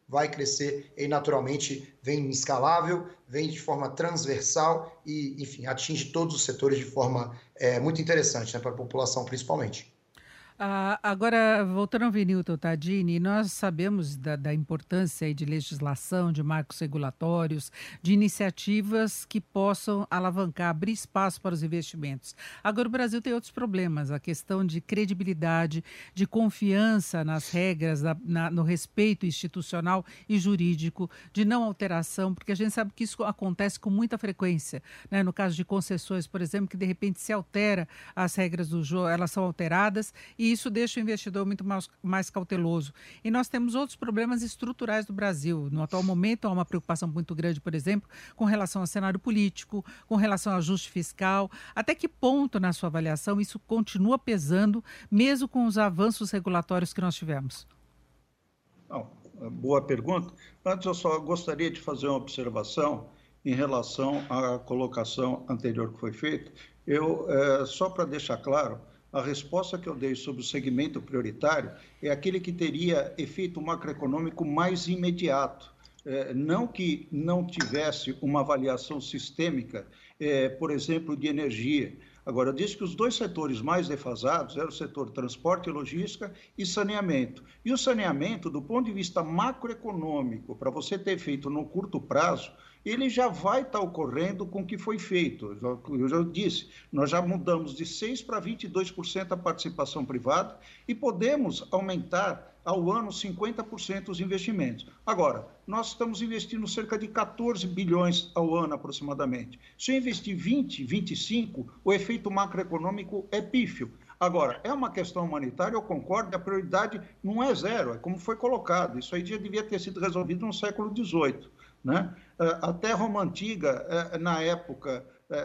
Speaker 5: vai crescer e naturalmente vem escalável, vem de forma transversal e, enfim, atinge todos os setores de forma é, muito interessante, né, para a população principalmente.
Speaker 2: Ah, agora, voltando ao Venilton Tadini, nós sabemos da, da importância aí de legislação, de marcos regulatórios, de iniciativas que possam alavancar, abrir espaço para os investimentos. Agora, o Brasil tem outros problemas, a questão de credibilidade, de confiança nas regras, na, na, no respeito institucional e jurídico, de não alteração, porque a gente sabe que isso acontece com muita frequência, né? No caso de concessões, por exemplo, que de repente se altera as regras do jogo, elas são alteradas e E isso deixa o investidor muito mais, mais cauteloso. E nós temos outros problemas estruturais do Brasil. No atual momento, há uma preocupação muito grande, por exemplo, com relação ao cenário político, com relação ao ajuste fiscal. Até que ponto, na sua avaliação, isso continua pesando, mesmo com os avanços regulatórios que nós tivemos?
Speaker 3: Não, boa pergunta. Antes, eu só gostaria de fazer uma observação em relação à colocação anterior que foi feita. Eu, é, só para deixar claro, a resposta que eu dei sobre o segmento prioritário é aquele que teria efeito macroeconômico mais imediato. É, não que não tivesse uma avaliação sistêmica, é, por exemplo, de energia. Agora, eu disse que os dois setores mais defasados eram o setor transporte e logística e saneamento. E o saneamento, do ponto de vista macroeconômico, para você ter feito no curto prazo, ele já vai estar ocorrendo com o que foi feito. Eu já disse, nós já mudamos de seis por cento para vinte e dois por cento a participação privada e podemos aumentar ao ano cinquenta por cento os investimentos. Agora, nós estamos investindo cerca de quatorze bilhões ao ano aproximadamente. Se eu investir vinte, vinte e cinco, o efeito macroeconômico é pífio. Agora, é uma questão humanitária, eu concordo, a prioridade não é zero, é como foi colocado. Isso aí já devia ter sido resolvido no século dezoito. Né? Até Roma Antiga, na época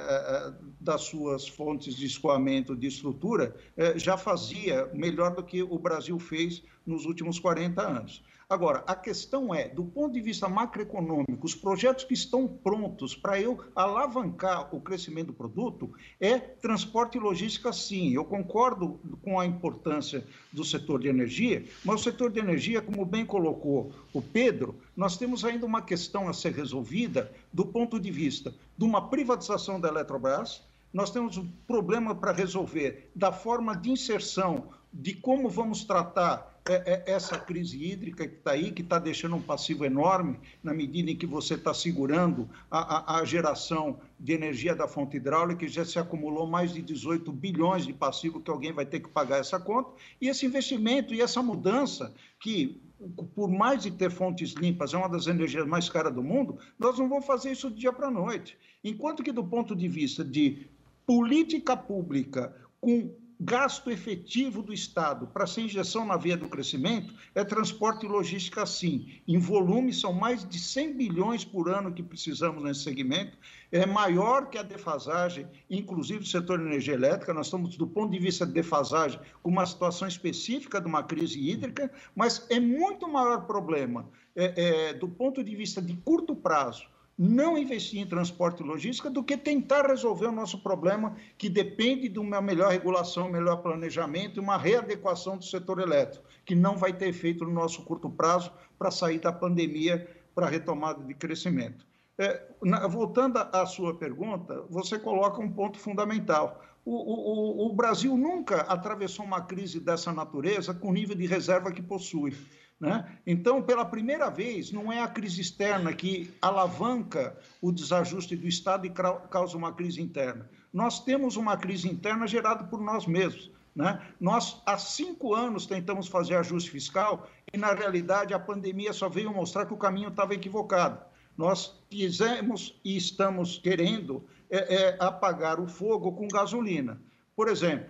Speaker 3: das suas fontes de escoamento de estrutura, já fazia melhor do que o Brasil fez nos últimos quarenta anos. Agora, a questão é, do ponto de vista macroeconômico, os projetos que estão prontos para eu alavancar o crescimento do produto é transporte e logística, sim. Eu concordo com a importância do setor de energia, mas o setor de energia, como bem colocou o Pedro, nós temos ainda uma questão a ser resolvida do ponto de vista de uma privatização da Eletrobras. Nós temos um problema para resolver da forma de inserção de como vamos tratar é, é, essa crise hídrica que está aí, que está deixando um passivo enorme na medida em que você está segurando a, a, a geração de energia da fonte hidráulica, que já se acumulou mais de dezoito bilhões de passivo que alguém vai ter que pagar essa conta, e esse investimento e essa mudança que, por mais de ter fontes limpas, é uma das energias mais caras do mundo, nós não vamos fazer isso do dia para a noite. Enquanto que do ponto de vista de política pública com gasto efetivo do Estado para essa injeção na via do crescimento, é transporte e logística, sim. Em volume, são mais de cem bilhões por ano que precisamos nesse segmento, é maior que a defasagem, inclusive do setor de energia elétrica. Nós estamos, do ponto de vista de defasagem, com uma situação específica de uma crise hídrica, mas é muito maior problema, é, é, do ponto de vista de curto prazo, não investir em transporte e logística do que tentar resolver o nosso problema, que depende de uma melhor regulação, melhor planejamento e uma readequação do setor elétrico, que não vai ter efeito no nosso curto prazo para sair da pandemia para a retomada de crescimento. É, na, voltando à sua pergunta, você coloca um ponto fundamental. O, o, o Brasil nunca atravessou uma crise dessa natureza com o nível de reserva que possui. Né? Então, pela primeira vez, não é a crise externa que alavanca o desajuste do Estado e causa uma crise interna. Nós temos uma crise interna gerada por nós mesmos. Né? Nós, há cinco anos, tentamos fazer ajuste fiscal e, na realidade, a pandemia só veio mostrar que o caminho estava equivocado. Nós quisemos e estamos querendo é, é, apagar o fogo com gasolina. Por exemplo,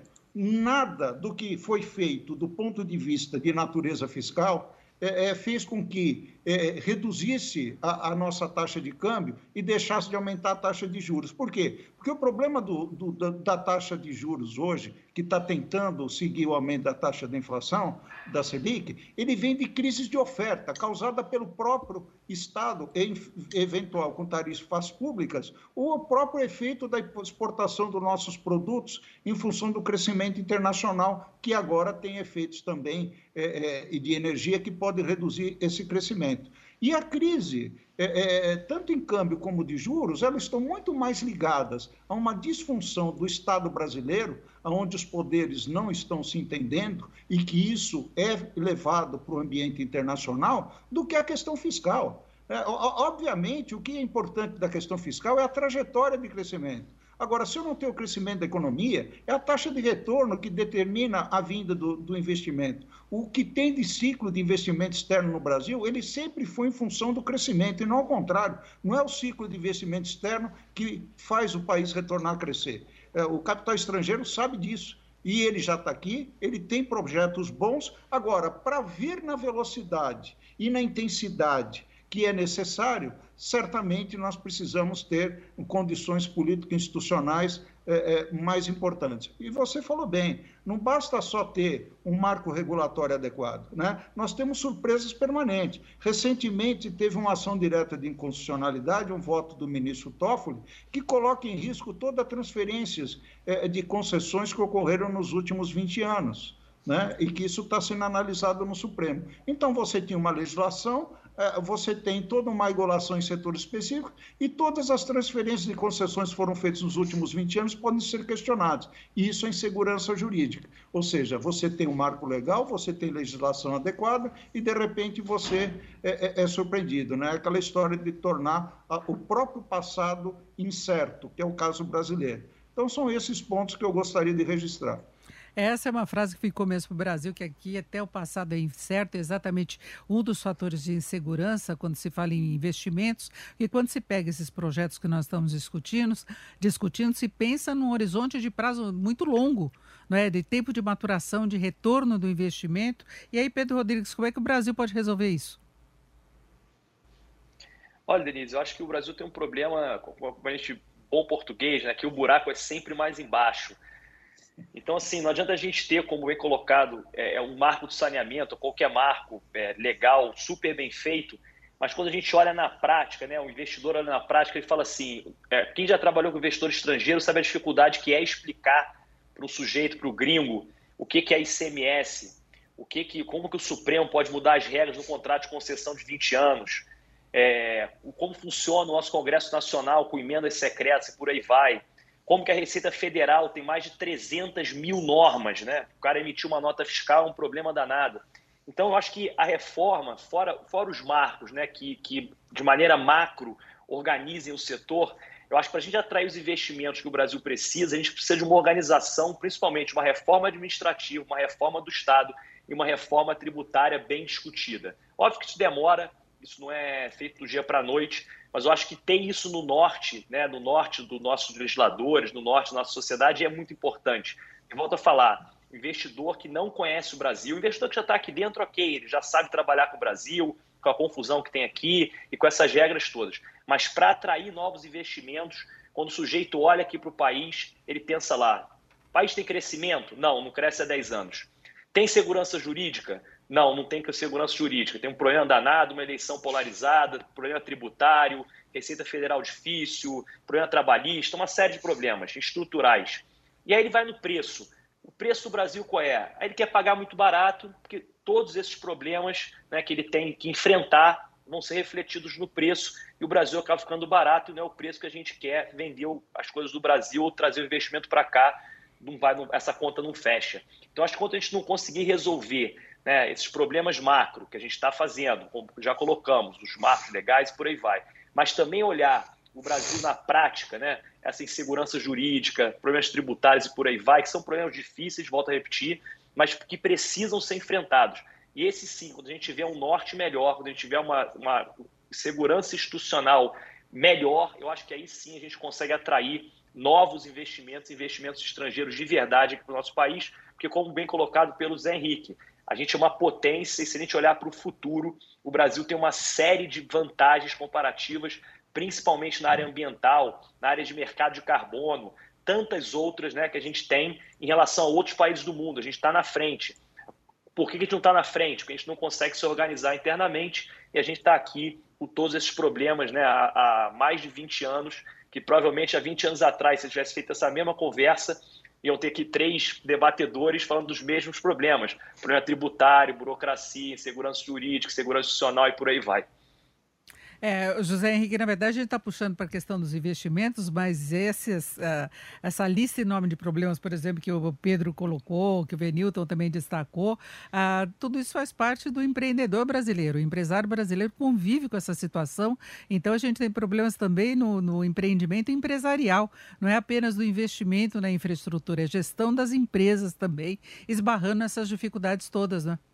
Speaker 3: nada do que foi feito do ponto de vista de natureza fiscal é, é, fez com que é, reduzisse a, a nossa taxa de câmbio e deixasse de aumentar a taxa de juros. Por quê? Porque o problema do, do, da, da taxa de juros hoje, que está tentando seguir o aumento da taxa de inflação, da Selic, ele vem de crises de oferta, causada pelo próprio Estado, em, eventual com tarifas públicas, ou o próprio efeito da exportação dos nossos produtos em função do crescimento internacional, que agora tem efeitos também é, é, de energia que pode reduzir esse crescimento. E a crise, é, é, tanto em câmbio como de juros, elas estão muito mais ligadas a uma disfunção do Estado brasileiro, onde os poderes não estão se entendendo e que isso é levado para o ambiente internacional, do que a questão fiscal. É, obviamente, o que é importante da questão fiscal é a trajetória de crescimento. Agora, se eu não tenho crescimento da economia, é a taxa de retorno que determina a vinda do, do investimento. O que tem de ciclo de investimento externo no Brasil, ele sempre foi em função do crescimento, e não ao contrário. Não é o ciclo de investimento externo que faz o país retornar a crescer. É, o capital estrangeiro sabe disso. E ele já está aqui, ele tem projetos bons. Agora, para vir na velocidade e na intensidade que é necessário, certamente nós precisamos ter condições político-institucionais é, é, mais importantes. E você falou bem, não basta só ter um marco regulatório adequado, né? Nós temos surpresas permanentes. Recentemente teve uma ação direta de inconstitucionalidade, um voto do ministro Toffoli, que coloca em risco todas as transferências é, de concessões que ocorreram nos últimos vinte anos. Né? E que isso está sendo analisado no Supremo. Então, você tinha uma legislação, você tem toda uma regulação em setor específico e todas as transferências de concessões que foram feitas nos últimos vinte anos podem ser questionadas. E isso é insegurança jurídica. Ou seja, você tem um marco legal, você tem legislação adequada e, de repente, você é, é, é surpreendido. Né? Aquela história de tornar a, o próprio passado incerto, que é o caso brasileiro. Então, são esses pontos que eu gostaria de registrar.
Speaker 2: Essa é uma frase que ficou mesmo para o Brasil, que aqui até o passado é incerto, é exatamente um dos fatores de insegurança quando se fala em investimentos, e quando se pega esses projetos que nós estamos discutindo, discutindo se pensa num horizonte de prazo muito longo, não é? De tempo de maturação, de retorno do investimento. E aí, Pedro Rodrigues, como é que o Brasil pode resolver isso?
Speaker 4: Olha, Denise, eu acho que o Brasil tem um problema, como a gente, bom português, né, que o buraco é sempre mais embaixo. Então, assim, não adianta a gente ter, como bem colocado, é, um marco de saneamento, qualquer marco é, legal, super bem feito, mas quando a gente olha na prática, né, o investidor olha na prática, ele fala assim, é, quem já trabalhou com investidor estrangeiro sabe a dificuldade que é explicar para o sujeito, para o gringo, o que, que é I C M S, o que que, como que o Supremo pode mudar as regras do contrato de concessão de vinte anos, é, como funciona o nosso Congresso Nacional com emendas secretas e por aí vai. Como que a Receita Federal tem mais de trezentas mil normas, né? O cara emitiu uma nota fiscal, é um problema danado. Então, eu acho que a reforma, fora, fora os marcos, né, que, que de maneira macro organizem o setor, eu acho que para a gente atrair os investimentos que o Brasil precisa, a gente precisa de uma organização, principalmente uma reforma administrativa, uma reforma do Estado e uma reforma tributária bem discutida. Óbvio que isso demora, isso não é feito do dia para a noite, mas eu acho que ter isso no norte, né, no norte dos nossos legisladores, no norte da nossa sociedade, é muito importante. E volto a falar, investidor que não conhece o Brasil, investidor que já está aqui dentro, ok, ele já sabe trabalhar com o Brasil, com a confusão que tem aqui e com essas regras todas. Mas para atrair novos investimentos, quando o sujeito olha aqui para o país, ele pensa lá, o país tem crescimento? Não, não cresce há dez anos. Tem segurança jurídica? Não, não tem segurança jurídica. Tem um problema danado, uma eleição polarizada, problema tributário, Receita Federal difícil, problema trabalhista, uma série de problemas estruturais. E aí ele vai no preço. O preço do Brasil qual é? Aí ele quer pagar muito barato, porque todos esses problemas, né, que ele tem que enfrentar vão ser refletidos no preço e o Brasil acaba ficando barato e não é o preço que a gente quer vender as coisas do Brasil ou trazer o investimento para cá, não vai, não, essa conta não fecha. Então, acho que quando a gente não conseguir resolver, né, esses problemas macro que a gente está fazendo, como já colocamos, os marcos legais e por aí vai, mas também olhar o Brasil na prática, né, essa insegurança jurídica, problemas tributários e por aí vai, que são problemas difíceis, volto a repetir, mas que precisam ser enfrentados. E esse sim, quando a gente tiver um norte melhor, quando a gente tiver uma, uma segurança institucional melhor, eu acho que aí sim a gente consegue atrair novos investimentos, investimentos estrangeiros de verdade aqui para o nosso país, porque como bem colocado pelo Zé Henrique, a gente é uma potência e se a gente olhar para o futuro, o Brasil tem uma série de vantagens comparativas, principalmente na área ambiental, na área de mercado de carbono, tantas outras, né, que a gente tem em relação a outros países do mundo. A gente está na frente. Por que a gente não está na frente? Porque a gente não consegue se organizar internamente e a gente está aqui com todos esses problemas, né, há, há mais de vinte anos, que provavelmente há vinte anos atrás, se tivesse feito essa mesma conversa, iam ter aqui três debatedores falando dos mesmos problemas. Problema tributário, burocracia, insegurança jurídica, segurança institucional e por aí vai.
Speaker 2: É, José Henrique, na verdade, a gente está puxando para a questão dos investimentos, mas esses, uh, essa lista enorme de problemas, por exemplo, que o Pedro colocou, que o Venilton também destacou, uh, tudo isso faz parte do empreendedor brasileiro. O empresário brasileiro convive com essa situação, então a gente tem problemas também no, no empreendimento empresarial, não é apenas do investimento na infraestrutura, é a gestão das empresas também, esbarrando nessas dificuldades todas, né?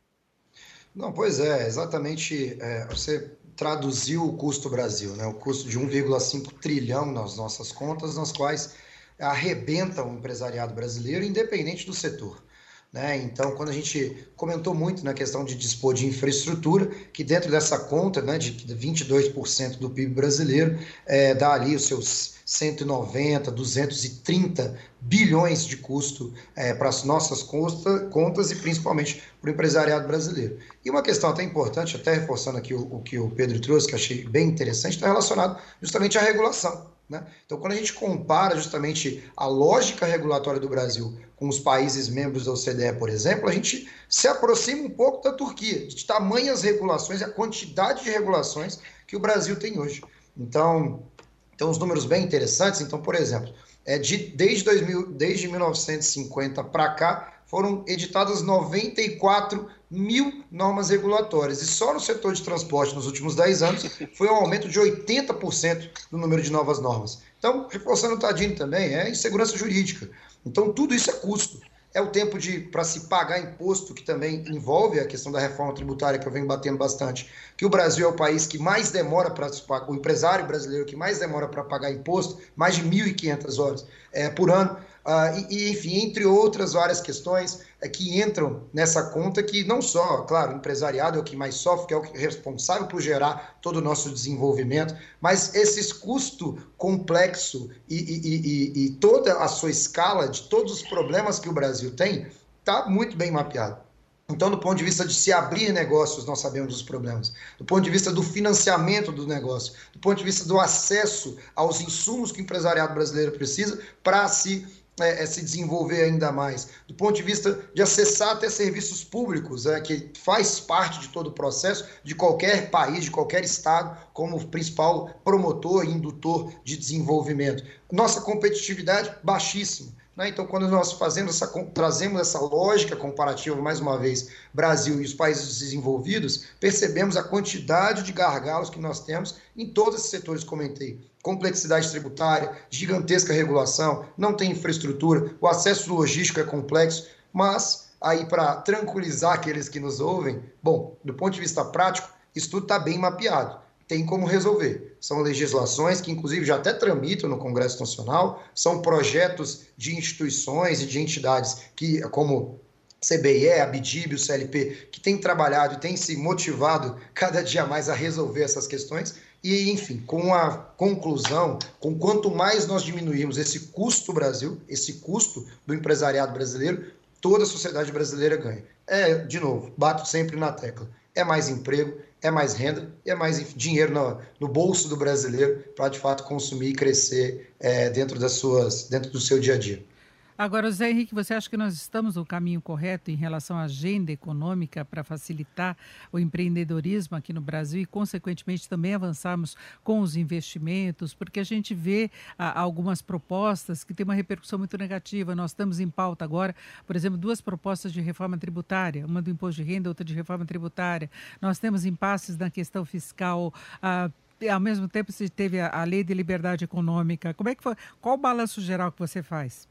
Speaker 5: Não, pois é, exatamente, é, você traduziu o custo Brasil, né? O custo de um vírgula cinco trilhão nas nossas contas, nas quais arrebenta o empresariado brasileiro, independente do setor. Né? Então, quando a gente comentou muito na questão de dispor de infraestrutura, que dentro dessa conta, né, de vinte e dois por cento do P I B brasileiro, é, dá ali os seus cento e noventa, duzentos e trinta bilhões de custo é, para as nossas conta, contas e principalmente para o empresariado brasileiro. E uma questão até importante, até reforçando aqui o, o que o Pedro trouxe, que eu achei bem interessante, está relacionado justamente à regulação. Né? Então, quando a gente compara justamente a lógica regulatória do Brasil com os países membros da O C D E, por exemplo, a gente se aproxima um pouco da Turquia, de tamanhas regulações e a quantidade de regulações que o Brasil tem hoje. Então, tem uns números bem interessantes. Então, por exemplo, é de, desde, dois mil, desde mil novecentos e cinquenta para cá, foram editadas noventa e quatro mil normas regulatórias. E só no setor de transporte, nos últimos dez anos, foi um aumento de oitenta por cento do número de novas normas. Então, reforçando o Tadini também, é insegurança jurídica. Então, tudo isso é custo. É o tempo de para se pagar imposto, que também envolve a questão da reforma tributária, que eu venho batendo bastante, que o Brasil é o país que mais demora para o empresário brasileiro que mais demora para pagar imposto, mais de mil e quinhentas horas é, por ano. Uh, e, enfim, entre outras várias questões é, que entram nessa conta, que não só, claro, o empresariado é o que mais sofre, que é o responsável por gerar todo o nosso desenvolvimento, mas esse custo complexo e, e, e, e toda a sua escala de todos os problemas que o Brasil tem, está muito bem mapeado. Então, do ponto de vista de se abrir negócios, nós sabemos dos problemas. Do ponto de vista do financiamento do negócio, do ponto de vista do acesso aos insumos que o empresariado brasileiro precisa para se É, é se desenvolver ainda mais, do ponto de vista de acessar até serviços públicos, é, que faz parte de todo o processo de qualquer país, de qualquer estado, como principal promotor e indutor de desenvolvimento. Nossa competitividade baixíssima. Né? Então, quando nós fazemos essa, trazemos essa lógica comparativa, mais uma vez, Brasil e os países desenvolvidos, percebemos a quantidade de gargalos que nós temos em todos esses setores que comentei. Complexidade tributária, gigantesca regulação, não tem infraestrutura, o acesso logístico é complexo, mas aí para tranquilizar aqueles que nos ouvem, bom, do ponto de vista prático, isso tudo está bem mapeado, tem como resolver. São legislações que inclusive já até tramitam no Congresso Nacional, são projetos de instituições e de entidades que, como C B I E, a Abdib, o C L P, que têm trabalhado e têm se motivado cada dia mais a resolver essas questões. E, enfim, com a conclusão, com quanto mais nós diminuirmos esse custo Brasil, esse custo do empresariado brasileiro, toda a sociedade brasileira ganha. É, de novo, bato sempre na tecla. É mais emprego, é mais renda e é mais dinheiro no, no bolso do brasileiro para, de fato, consumir e crescer é, dentro, das suas, dentro do seu dia a dia.
Speaker 2: Agora, Zé Henrique, você acha que nós estamos no caminho correto em relação à agenda econômica para facilitar o empreendedorismo aqui no Brasil e, consequentemente, também avançarmos com os investimentos? Porque a gente vê ah, algumas propostas que têm uma repercussão muito negativa. Nós estamos em pauta agora, por exemplo, duas propostas de reforma tributária, uma do imposto de renda, outra de reforma tributária. Nós temos impasses na questão fiscal. Ah, ao mesmo tempo, se teve a, a lei de liberdade econômica. Como é que foi? Qual o balanço geral que você faz?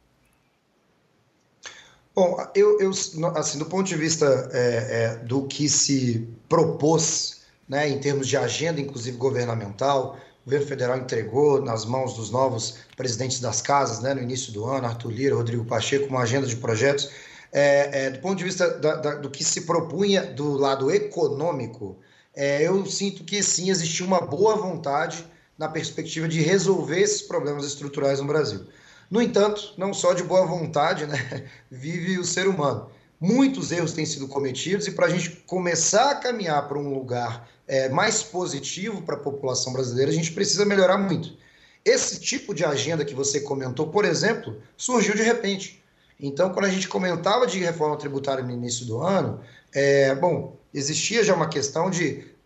Speaker 5: Bom, eu, eu assim, do ponto de vista é, é, do que se propôs, né, em termos de agenda, inclusive governamental, o governo federal entregou nas mãos dos novos presidentes das casas, né, no início do ano, Arthur Lira, Rodrigo Pacheco, uma agenda de projetos. É, é, do ponto de vista da, da, do que se propunha do lado econômico, é, eu sinto que sim, existia uma boa vontade na perspectiva de resolver esses problemas estruturais no Brasil. No entanto, não só de boa vontade, né, vive o ser humano. Muitos erros têm sido cometidos e para a gente começar a caminhar para um lugar é, mais positivo para a população brasileira, a gente precisa melhorar muito. Esse tipo de agenda que você comentou, por exemplo, surgiu de repente. Então, quando a gente comentava de reforma tributária no início do ano, é, bom, existia já uma questão de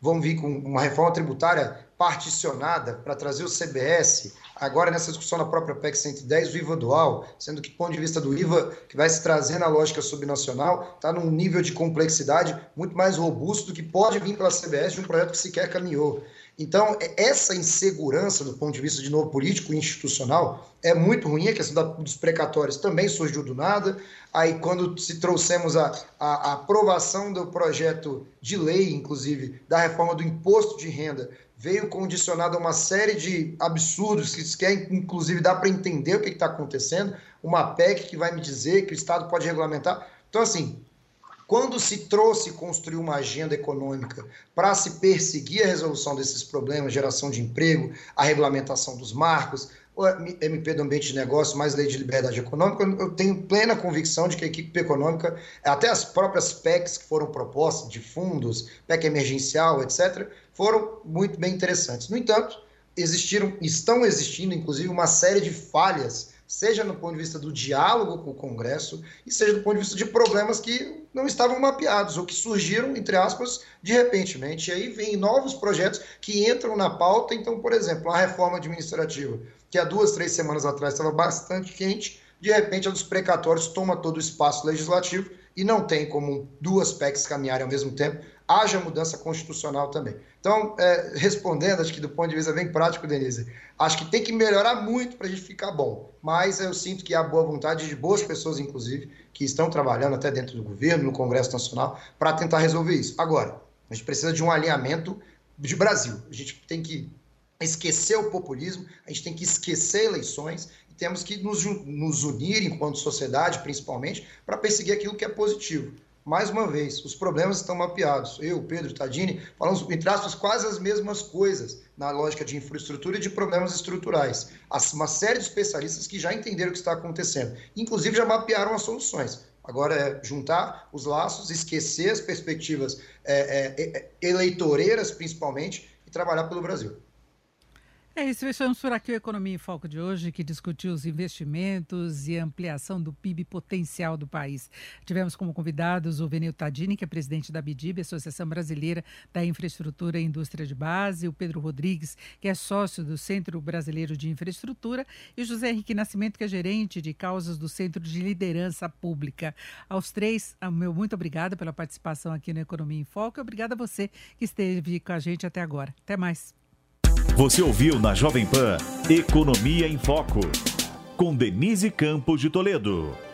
Speaker 5: vão vir com uma reforma tributária particionada para trazer o C B S, agora nessa discussão na própria P E C cento e dez, o I V A dual, sendo que do ponto de vista do I V A, que vai se trazer na lógica subnacional, está num nível de complexidade muito mais robusto do que pode vir pela C B S de um projeto que sequer caminhou. Então, essa insegurança do ponto de vista de novo político e institucional é muito ruim. A questão dos precatórios também surgiu do nada. Aí, quando se trouxemos a, a, a aprovação do projeto de lei, inclusive, da reforma do imposto de renda, veio condicionado a uma série de absurdos que sequer, inclusive, dá para entender o que está acontecendo. Uma P E C que vai me dizer que o Estado pode regulamentar. Então, assim, quando se trouxe e construiu uma agenda econômica para se perseguir a resolução desses problemas, geração de emprego, a regulamentação dos marcos, o M P do Ambiente de Negócio, mais Lei de Liberdade Econômica, eu tenho plena convicção de que a equipe econômica, até as próprias P E Cs que foram propostas, de fundos, P E C emergencial, etcétera, foram muito bem interessantes. No entanto, existiram, estão existindo, inclusive, uma série de falhas, seja no ponto de vista do diálogo com o Congresso e seja do ponto de vista de problemas que não estavam mapeados ou que surgiram, entre aspas, de repentemente. E aí vem novos projetos que entram na pauta. Então, por exemplo, a reforma administrativa, que há duas, três semanas atrás estava bastante quente, de repente a dos precatórios toma todo o espaço legislativo e não tem como duas P E Cs caminharem ao mesmo tempo, haja mudança constitucional também. Então, é, respondendo, acho que do ponto de vista bem prático, Denise, acho que tem que melhorar muito para a gente ficar bom, mas eu sinto que há boa vontade de boas pessoas, inclusive, que estão trabalhando até dentro do governo, no Congresso Nacional, para tentar resolver isso. Agora, a gente precisa de um alinhamento de Brasil. A gente tem que esquecer o populismo, a gente tem que esquecer eleições e temos que nos, nos unir, enquanto sociedade, principalmente, para perseguir aquilo que é positivo. Mais uma vez, os problemas estão mapeados. Eu, Pedro, Tadini, falamos, entre aspas, quase as mesmas coisas na lógica de infraestrutura e de problemas estruturais. Há uma série de especialistas que já entenderam o que está acontecendo. Inclusive, já mapearam as soluções. Agora é juntar os laços, esquecer as perspectivas é, é, eleitoreiras, principalmente, e trabalhar pelo Brasil.
Speaker 2: É isso, fechamos por aqui o Economia em Foco de hoje, que discutiu os investimentos e a ampliação do P I B potencial do país. Tivemos como convidados o Venil Tadini, que é presidente da ABIDIB, Associação Brasileira da Infraestrutura e Indústria de Base, o Pedro Rodrigues, que é sócio do Centro Brasileiro de Infraestrutura, e o José Henrique Nascimento, que é gerente de causas do Centro de Liderança Pública. Aos três, meu muito obrigada pela participação aqui no Economia em Foco e obrigada a você que esteve com a gente até agora. Até mais.
Speaker 1: Você ouviu na Jovem Pan Economia em Foco, com Denise Campos de Toledo.